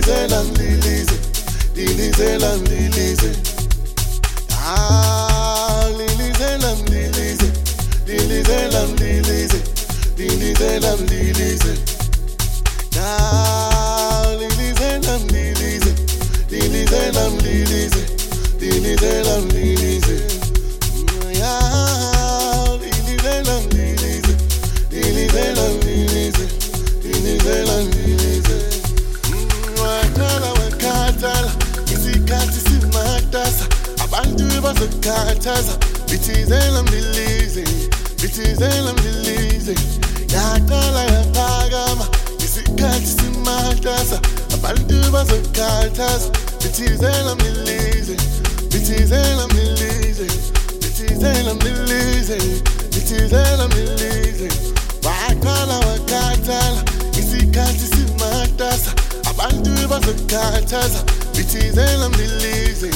Lilizela mlilize, lilizela mlilize. Ah, lilizela mlilize, lilizela mlilize, lilizela mlilize. Ah, lilizela mlilize, lilizela mlilize, lilizela mlilize. Ah, lilizela mlilize, lilizela mlilize, lilizela mlilize. Wakhala wakhathala, isikhathi simatasa, abantu bazokhathaza, bithizela mlilize, bithizela mlilize. Yaqala yaphakama, isikhathi simatasa, abantu bazokhathaza, bithizela mlilize, bithizela mlilize, bithizela mlilize, bithizela mlilize. Waqala wakhathala, isikhathi simatasa, abantu bazokhathaza, bithizela mlilize.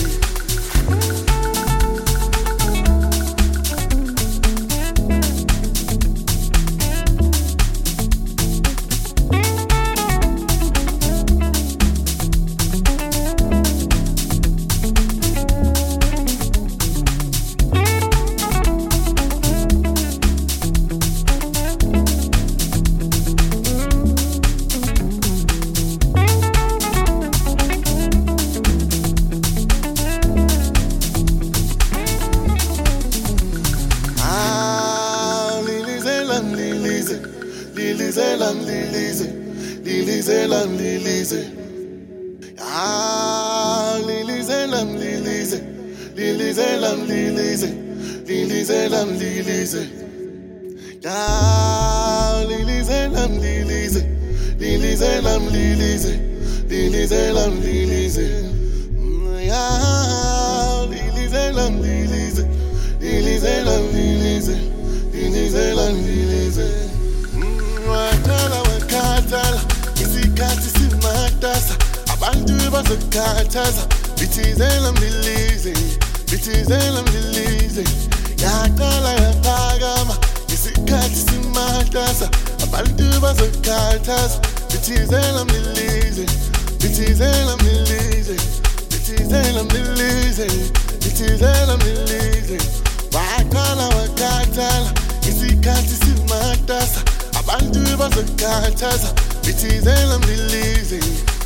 Lilizela mlilize, lilizela mlilize. Ah, lilizela mlilize, lilizela mlilize, lilizela mlilize. Ah, lilizela mlilize, lilizela mlilize, lilizela mlilize. Ah, lilizela mlilize, lilizela mlilize, lilizela mlilize. Wakhala wakhathala, isikhathi simatasa, abantu bazokhathaza, bithizela mlilize, bithizela mlilize. Yaqala yaphakama, isikhathi simatasa, abantu bazokhathaza, bithizela mlilize, bithizela mlilize, bithizela mlilize, bithizela mlilize. Wakhala wakhathala, isikhathi simatasa, abantu bazokhathaza, bithizela mlilize.